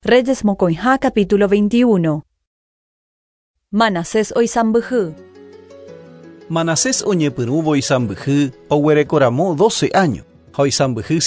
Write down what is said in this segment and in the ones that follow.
Reyes Mokoinha capítulo 21. Manasés oisambyhy. Manasés oñepyrũ oisambyhy oguerekoramo 12 años, oisambyhy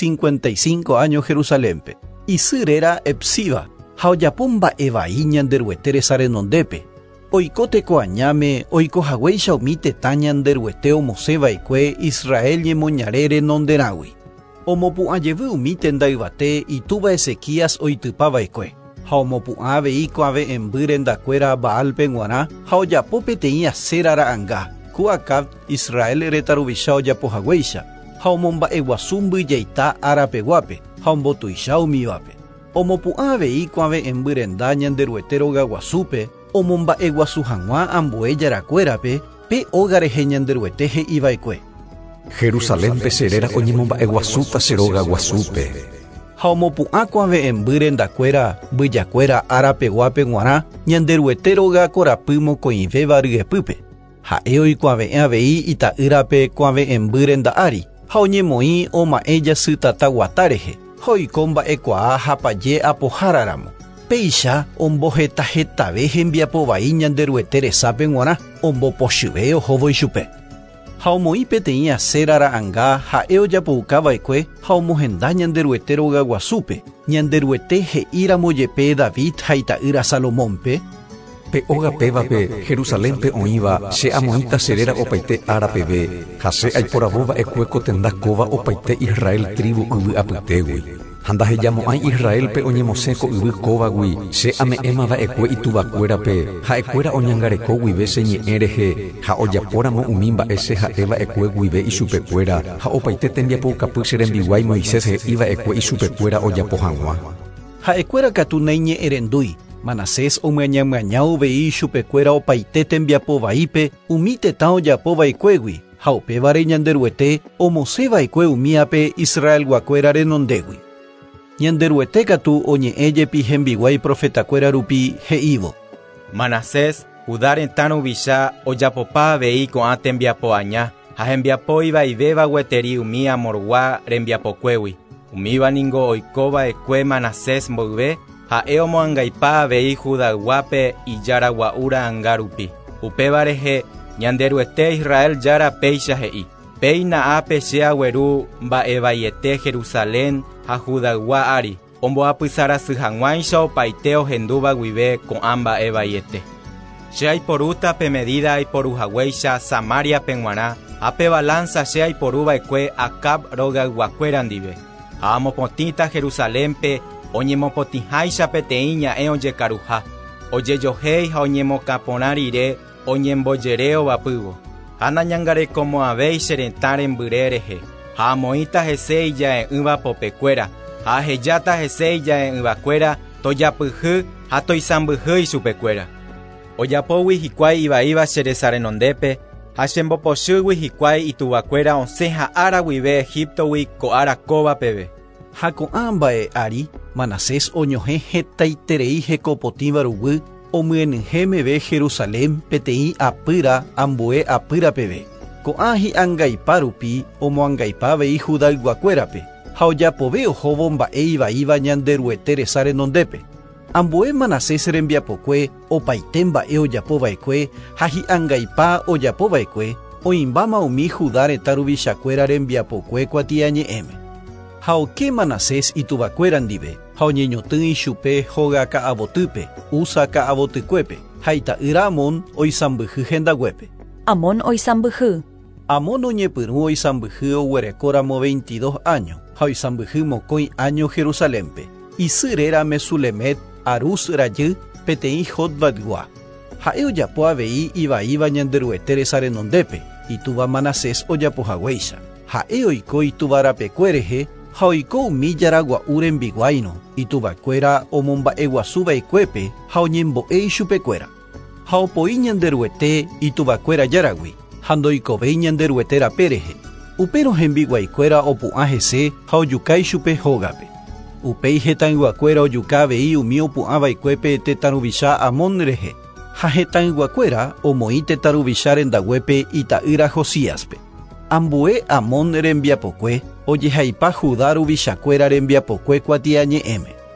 55 años Jerusalénpe. Isyrera Epsiba, haojapo mba'evai ñanderuete resarenondépe. Oiko tekoañáme oikohaguéicha umi tetã ñanderuete omosẽva'ekue Israel ñemoñare renonderãgui. Omopu'ãjevy umi tenda yvate itúva Ezequías oitypava'ekue. Ha omopu'ã avei ko'ãve emby rendakuéra Baalpe g̃uarã ha ojapo peteĩ acera ra'ãnga ku Acab Israel retaruvicha ojapohaguéicha ha omomba'eguasu mbyjaita arapeguápe ha ombotuicha umívape. Omopu'ã avei ko'ãve embyrenda ñanderuete rogaguasúpe omomba'eguasu hag̃ua ambue jarakuérape pe óga rehe ñanderuete he'iva'ekue. Jerusalénpe cheréra oñemomba'eguasúta che rogaguasúpe. Ha omopu'ã ko'ãve emby rendakuéra mbyjakuéra arapeguápe g̃uarã ñanderuete roga korapy mokõivéva ryepýpe. Ha'e oikuaave'ẽ avei ita'ýrape ko'ãve emby renda ári ha oñemoĩ oma'ẽ jasy tata guata rehe ha oiko mba'ekuaa hapaje apoháraramo. Péicha ombohetahetave hembiapovai ñanderuete resápe g̃uarã ombopochyve ohóvo ichupe. Ha omoĩ peteĩ acera ra'ãnga ha'e ojapoukava'ekue ha omohenda ñanderuete rogaguasúpe ñanderuete he'íramo jepe David ha ita'ýra Salomónpe. Pe óga pévape Jerusalénpe oĩva che amoĩta cheréra opaite árapeve ha che aiporavova'ekue kotenda kóva opaite Israel tribu yvy apytégui. Ha ndahejamo'ãi Israelpe oñemosẽko yvy kóvagui che ame'ẽmava'ekue ituvakuérape ha'ekuéra oñangareko guive che ñe'ẽ rehe ha ojapóramo umi mba'e che ha'eva'ekue guive ichupekuéra ha opaite tembiapoukapy che rembiguái Moisés he'íva'ekue ichupekuéra ojapo hag̃ua. Ha'ekuéra katu neñe'ẽrendúi. Manasés omyañamyaña ovei chupekuéra opaite tembiapovaípe umi tetã ojapova'ekuégui ha upévare ñanderuete omosẽva'ekue umíape Israel guakuéra renondégui. Ñanderuete katu oñe'ẽjepi hembiguái profetakuéra rupi he'ívo. Manasés Judá retã ruvicha ojapopa avei ko'ã tembiapoaña ha hembiapo ivaivéva gueteri umi amorgua rembiapokuégui. Umíva ningo oikova'ekue Manasés mboyve ha'e omoangaipa avei Judaguápe ijaragua'úra anga rupi. Upéva rehe ñanderuete Israel jára péicha he'i. Péina ápe che agueru mba'evaiete Jerusalén ha Judaguá ári. Omboapysarasy hag̃uáicha opaite ohendúva guive ko'ã mba'evaiete. Che aiporúta pe medida aiporuhaguéicha Samaria-pe g̃uarã ápe balanza che aiporuva'ekue Acab rogaguakuéra ndive. Ha amopotĩta Jerusalénpe oñemopotĩháicha peteĩ ña'ẽ ojekaruha. Ojejohéi ha oñemokaporã rire oñembojere ovapývo. Ha nañangarekomo'ãvéi che retã rembyre rehe. Ha amoĩta hese ijae'ỹva popekuéra. Ha ahejáta hese ijae'ỹvakuéra tojapyhy ha toisãmbyhy chupekuéra. Ojapógui hikuái ivaíva che resarenondépe ha chembopochýgui hikuái ituvakuéra osẽ ha ára guive Egiptogui ko'ára kóva peve. Ha ko'ã mba'e ári Manasés oñohẽ hetaiterei hekopotĩ varuvy omyenyhẽmeve Jerusalén peteĩ apýra ambue apýra peve. Ko'ã hi'ãngaipa rupi omoangaipa avei Judá yguakuérape ha ojapove ohóvo mba'e ivaíva ñanderuete resarenondépe. Ambue Manasés rembiapokue opaite mba'e ojapova'ekue ha hi'ãngaipa ojapova'ekue oĩmbáma umi Judá retã ruvichakuéra rembiapokue kuatiañe'ẽme. Ha oke Manasés ituvakuéra ndive ha oñeñotỹ ichupe hóga ka'avotýpe Uza ka'avotykuépe ha ita'ýra Amón oisãmbyhy hendaguépe. Amón oisambyhy. Amón oñepyrũ oisãmbyhy oguerekóramo 22 años ha oisãmbyhy mokõi año Jerusalénpe. Isyrera Mesulemet Arús rajy peteĩ Jotbadgua. Ha'e ojapo avei ivaíva ñanderuete resarenondépe itúva Manasés ojapohaguéicha. Ha'e oiko ituvarapekue rehe ha oiko umi jaragua'u rembiguáino ituvakuéra omomba'eguasuva'ekuépe ha oñembo'e ichupekuéra. Ha opoi ñanderuete ituvakuéra járagui ha ndoikovéi ñanderuete rape rehe. Upérõ hembiguaikuéra opu'ã hese ha ojuka ichupe hógape. Upéi hetãyguakuéra ojuka avei umi opu'ãvaikuépe tetãruvicha Amón rehe. Ha hetãyguakuéra omoĩ tetãruvicha rendaguépe ita'ýra Josíaspe. Ambue Amón rembiapokue ojehaipa Judá ruvichakuéra rembiapokue kuatiañe'ẽme.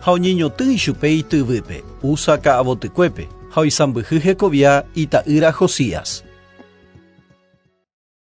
ha oñeñotỹ chupe ityvýpe, úsa ka'avotykuépe, ha oisãmbyhy hekovia ita'ýra Josías.